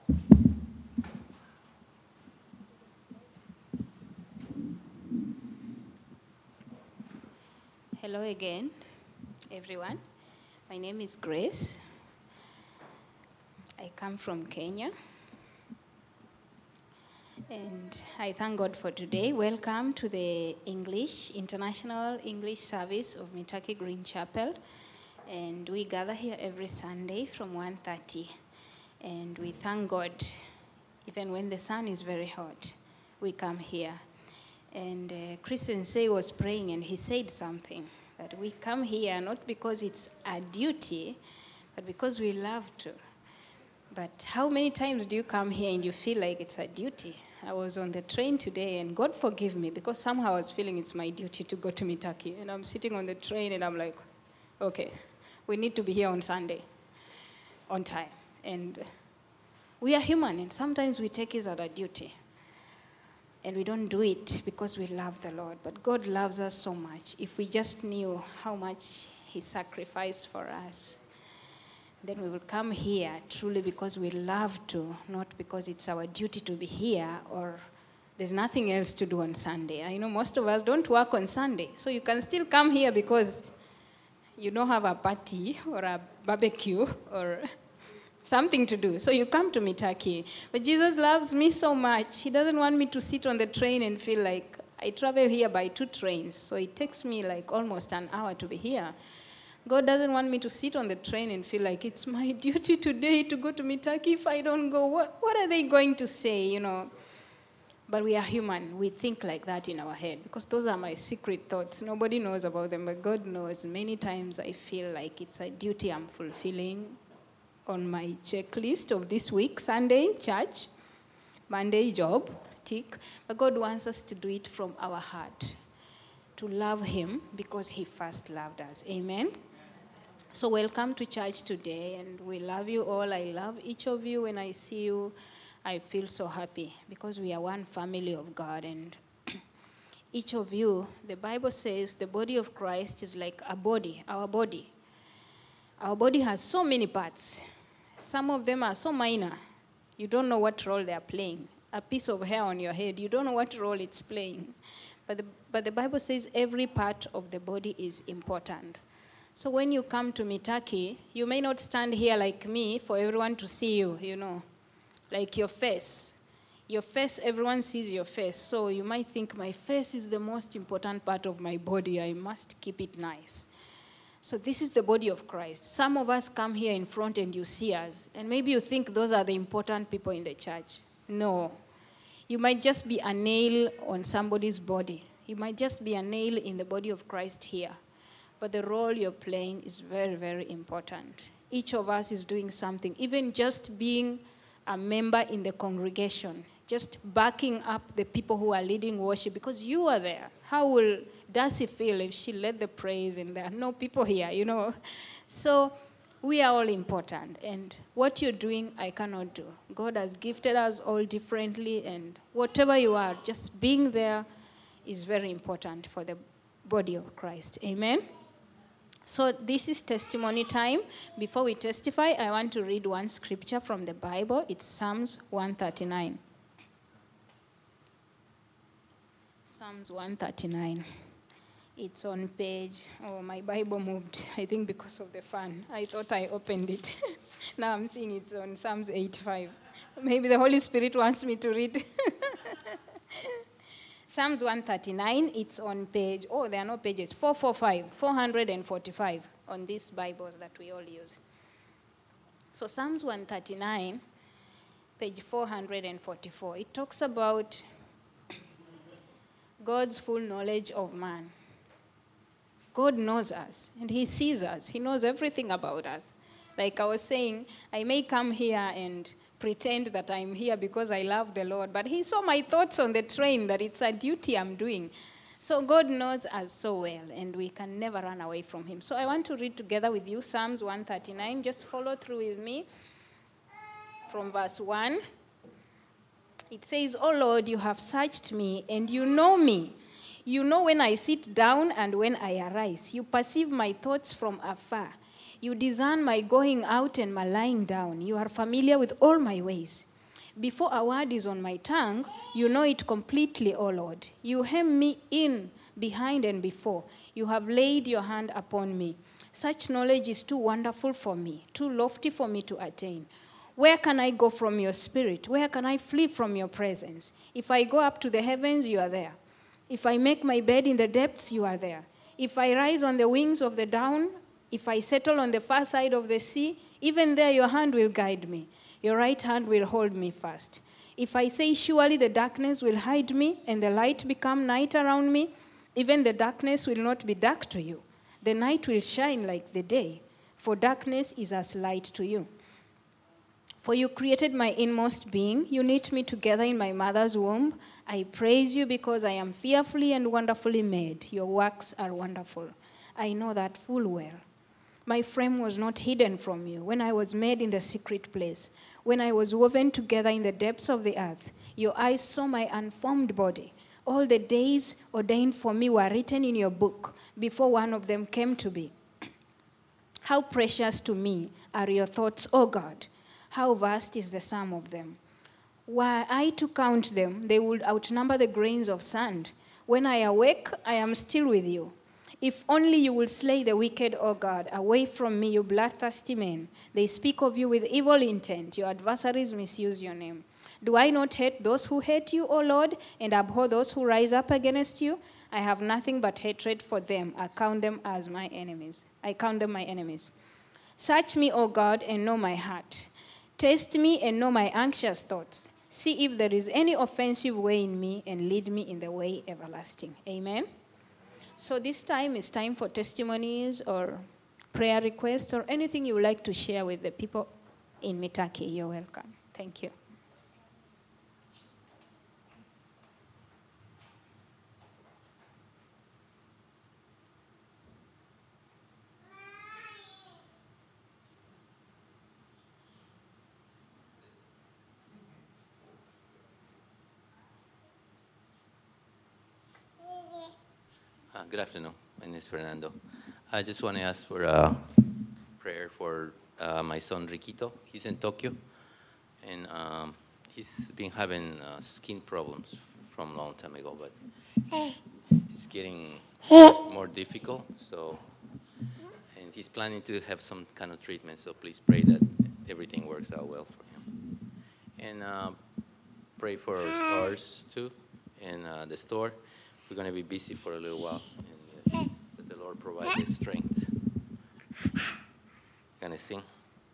Hello again, everyone. My name is Grace. I come from Kenya. And I thank God for today. Welcome to the International English Service of Mitaki Green Chapel. And we gather here every Sunday from 1:30. And we thank God, even when the sun is very hot, we come here. And Christian Say was praying and he said something, that we come here not because it's a duty, but because we love to. But how many times do you come here and you feel like it's a duty? I was on the train today, and God forgive me, because somehow I was feeling it's my duty to go to Mitaki. And I'm sitting on the train and I'm like, okay, we need to be here on Sunday, on time. And we are human, and sometimes we take it as a duty. And we don't do it because we love the Lord. But God loves us so much. If we just knew how much he sacrificed for us, then we will come here truly because we love to, not because it's our duty to be here or there's nothing else to do on Sunday. I know most of us don't work on Sunday. So you can still come here because you don't have a party or a barbecue or something to do. So you come to Mitaki. But Jesus loves me so much. He doesn't want me to sit on the train and feel like I travel here by 2 trains. So it takes me like almost an hour to be here. God doesn't want me to sit on the train and feel like it's my duty today to go to Mitaki. If I don't go, what are they going to say, you know? But we are human. We think like that in our head, because those are my secret thoughts. Nobody knows about them, but God knows. Many times I feel like it's a duty I'm fulfilling on my checklist of this week. Sunday, church. Monday, job, tick. But God wants us to do it from our heart, to love him because he first loved us. Amen? So welcome to church today, and we love you all. I love each of you. When I see you, I feel so happy because we are one family of God. And each of you, the Bible says the body of Christ is like a body, our body. Our body has so many parts. Some of them are so minor. You don't know what role they are playing. A piece of hair on your head, you don't know what role it's playing. But the Bible says every part of the body is important. So when you come to Mitaki, you may not stand here like me for everyone to see you, you know, like your face. Your face, everyone sees your face. So you might think, my face is the most important part of my body. I must keep it nice. So this is the body of Christ. Some of us come here in front and you see us, and maybe you think those are the important people in the church. No. You might just be a nail on somebody's body. You might just be a nail in the body of Christ here. But the role you're playing is very, very important. Each of us is doing something, even just being a member in the congregation, just backing up the people who are leading worship, because you are there. How will Darcy feel if she led the praise and there are no people here, you know? So we are all important, and what you're doing, I cannot do. God has gifted us all differently, and whatever you are, just being there is very important for the body of Christ. Amen? So this is testimony time. Before we testify, I want to read one scripture from the Bible. It's Psalms 139. Psalms 139. It's on page, my Bible moved, I think because of the fan. I thought I opened it. Now I'm seeing it's on Psalms 85. Maybe the Holy Spirit wants me to read. Psalms 139, it's on page, there are no pages, 445 on these Bibles that we all use. So Psalms 139, page 444, it talks about God's full knowledge of man. God knows us, and he sees us. He knows everything about us. Like I was saying, I may come here and pretend that I'm here because I love the Lord, but he saw my thoughts on the train, that it's a duty I'm doing. So God knows us so well, and we can never run away from him. So I want to read together with you Psalms 139. Just follow through with me from verse 1. It says, "O Lord, you have searched me, and you know me. You know when I sit down and when I arise. You perceive my thoughts from afar. You discern my going out and my lying down. You are familiar with all my ways. Before a word is on my tongue, you know it completely, O Lord. You hem me in behind and before. You have laid your hand upon me. Such knowledge is too wonderful for me, too lofty for me to attain. Where can I go from your spirit? Where can I flee from your presence? If I go up to the heavens, you are there. If I make my bed in the depths, you are there. If I rise on the wings of the dawn, if I settle on the far side of the sea, even there your hand will guide me. Your right hand will hold me fast. If I say, surely the darkness will hide me and the light become night around me, even the darkness will not be dark to you. The night will shine like the day, for darkness is as light to you. For you created my inmost being. You knit me together in my mother's womb. I praise you because I am fearfully and wonderfully made. Your works are wonderful. I know that full well. My frame was not hidden from you when I was made in the secret place, when I was woven together in the depths of the earth. Your eyes saw my unformed body. All the days ordained for me were written in your book before one of them came to be. How precious to me are your thoughts, O God. How vast is the sum of them. Were I to count them, they would outnumber the grains of sand. When I awake, I am still with you. If only you will slay the wicked, O God. Away from me, you bloodthirsty men. They speak of you with evil intent. Your adversaries misuse your name. Do I not hate those who hate you, O Lord, and abhor those who rise up against you? I have nothing but hatred for them. I count them my enemies. Search me, O God, and know my heart. Test me and know my anxious thoughts. See if there is any offensive way in me, and lead me in the way everlasting. Amen. So this time is time for testimonies or prayer requests or anything you would like to share with the people in Mitaki. You're welcome. Thank you. Good afternoon. My name is Fernando. I just want to ask for prayer for my son Riquito. He's in Tokyo, and he's been having skin problems from a long time ago, but it's getting more difficult. So, and he's planning to have some kind of treatment. So please pray that everything works out well for him, and pray for ours too, in the store. We're going to be busy for a little while, and that the Lord provide the strength. Going to sing?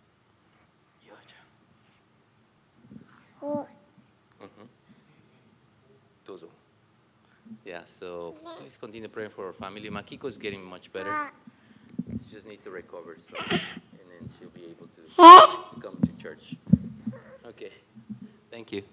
Tozo. Yeah, so please continue praying for our family. Makiko is getting much better. She just needs to recover, so, and then she'll be able to come to church. Okay, thank you.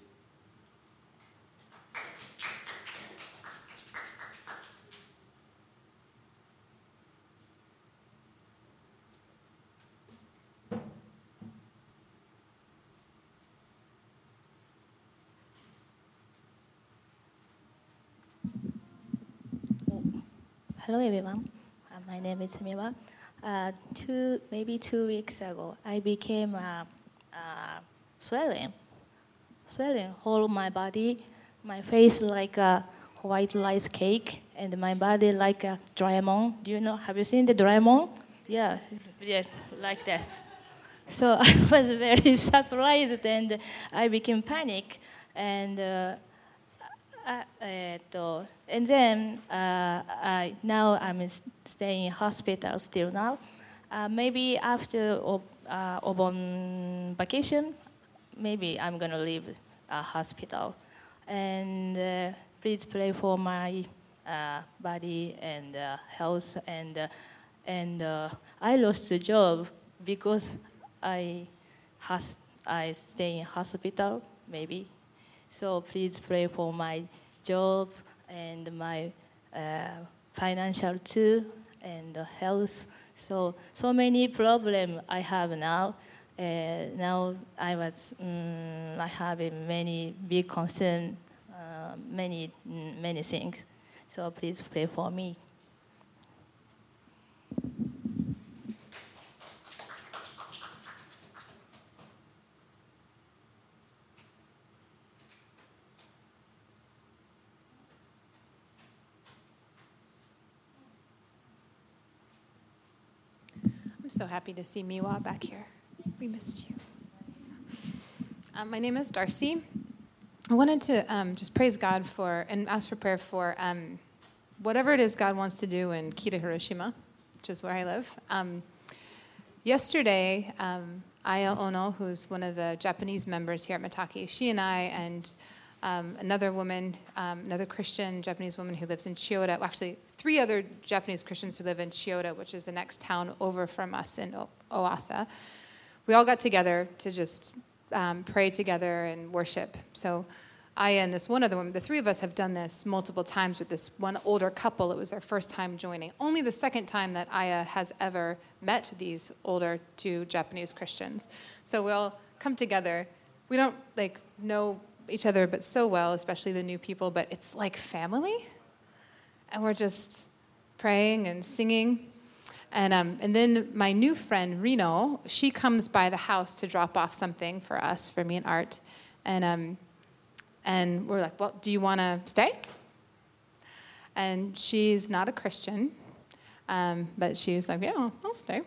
Hello, everyone. My name is Miwa. Maybe 2 weeks ago, I became swelling whole my body, my face like a white rice cake, and my body like a Doraemon. Have you seen the Doraemon? Yeah, like that. So I was very surprised, and I became panic, and then now I'm staying in hospital still now. Maybe after Obon vacation, maybe I'm gonna leave hospital. And please pray for my body and health. And I lost a job because I stay in hospital maybe. So please pray for my job and my financial too, and health. So many problems I have now. Now I have many big concern, many things. So please pray for me. I'm so happy to see Miwa back here. We missed you. My name is Darcy. I wanted to just praise God for and ask for prayer for whatever it is God wants to do in Kita, Hiroshima, which is where I live. Yesterday, Aya Ono, who's one of the Japanese members here at Mitake, she and I and another woman, another Christian Japanese woman who lives in Chiyoda, well, actually 3 other Japanese Christians who live in Chiyoda, which is the next town over from us in Oasa. We all got together to just pray together and worship. So Aya and this one other woman, the 3 of us have done this multiple times with this one older couple. It was their first time joining. Only the second time that Aya has ever met these older 2 Japanese Christians. So we all come together. We don't know each other but so well, especially the new people, but it's like family. And we're just praying and singing. And then my new friend, Reno, she comes by the house to drop off something for us, for me and Art. And we're like, well, do you want to stay? And she's not a Christian, but she's like, yeah, I'll stay.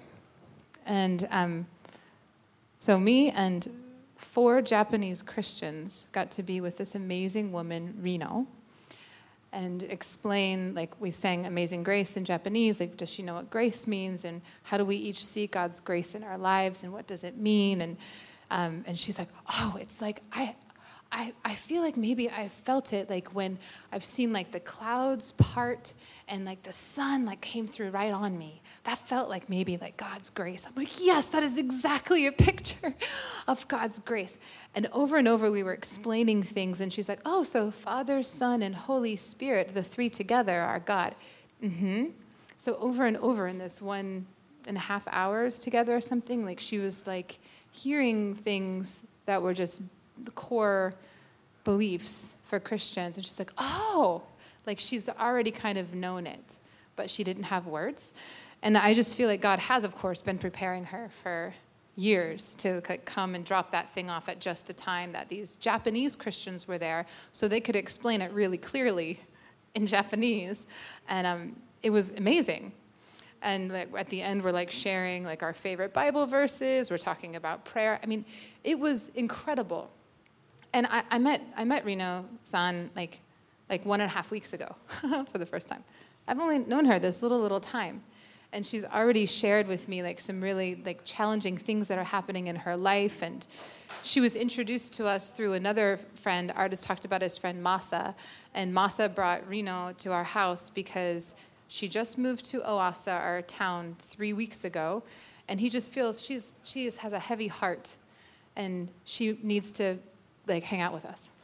And so me and 4 Japanese Christians got to be with this amazing woman, Reno, and explain, we sang Amazing Grace in Japanese, does she know what grace means, and how do we each see God's grace in our lives, and what does it mean? And she's like, oh, it's like, I feel like maybe I felt it when I've seen the clouds part and the sun came through right on me. That felt like maybe God's grace. I'm like, yes, that is exactly a picture of God's grace. And over we were explaining things, and she's like, oh, so Father, Son, and Holy Spirit, the 3 together are God. Mm-hmm. So over and over in this 1.5 hours together or something, she was hearing things that were just the core beliefs for Christians. And she's like, oh, she's already kind of known it, but she didn't have words. And I just feel like God has, of course, been preparing her for years to come and drop that thing off at just the time that these Japanese Christians were there so they could explain it really clearly in Japanese. And it was amazing. And at the end, we're sharing our favorite Bible verses. We're talking about prayer. I mean, it was incredible. And I met Reno-san 1.5 weeks ago for the first time. I've only known her this little time. And she's already shared with me some really challenging things that are happening in her life. And she was introduced to us through another friend. Artist talked about his friend Masa. And Masa brought Reno to our house because she just moved to Oasa, our town, 3 weeks ago. And he just feels she has a heavy heart. And she needs to hang out with us.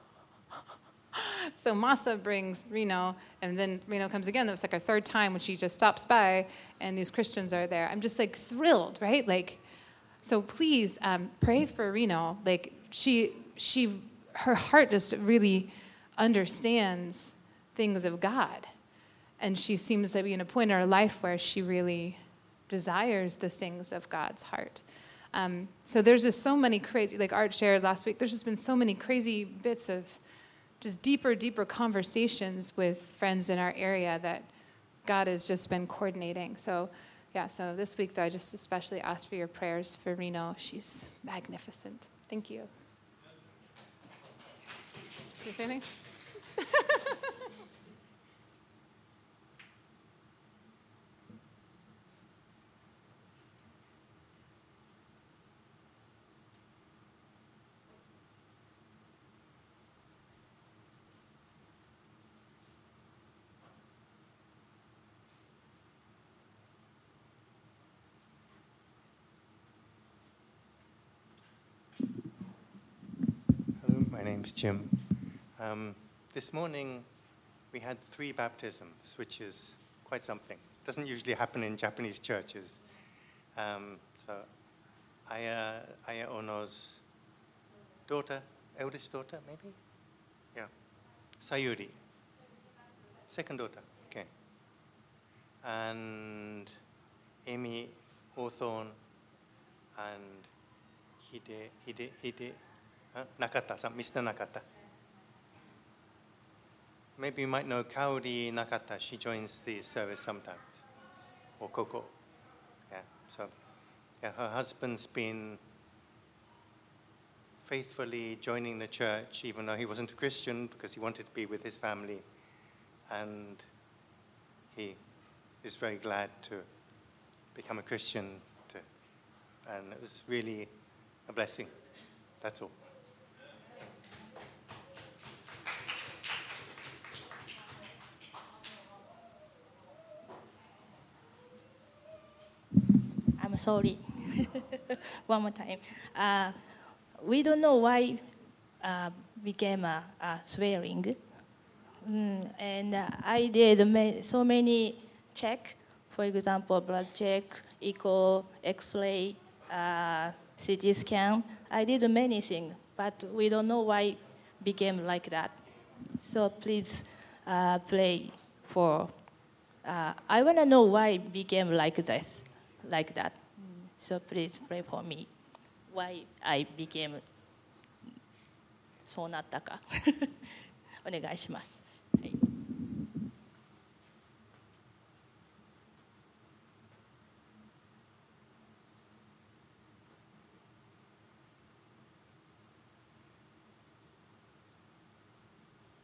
So Masa brings Reno, and then Reno comes again. That was our 3rd time when she just stops by, and these Christians are there. I'm just thrilled, right? So please pray for Reno. Her heart just really understands things of God, and she seems to be in a point in her life where she really desires the things of God's heart. So there's just so many crazy, Art shared last week. There's just been so many crazy bits of just deeper conversations with friends in our area that God has just been coordinating. So, so this week, though, I just especially ask for your prayers for Reno. She's magnificent. Thank you. Did you say anything? My name's Jim. This morning we had 3 baptisms, which is quite something. It doesn't usually happen in Japanese churches. So Aya Ono's daughter, eldest daughter maybe? Yeah. Sayuri. Second daughter, okay. And Amy Hawthorne and Hide Nakata, Mr. Nakata. Maybe you might know Kaori Nakata. She joins the service sometimes. Or Coco. Yeah, so Yeah, her husband's been faithfully joining the church, even though he wasn't a Christian, because he wanted to be with his family. And he is very glad to become a Christian. And it was really a blessing. That's all. I'm sorry. One more time. We don't know why became swearing. And I did so many check, for example, blood check, echo, X-ray, CT scan. I did many things, but we don't know why became like that. So please pray for. I want to know why became like this, like that. So please pray for me. Why I became そうなったかお願いします。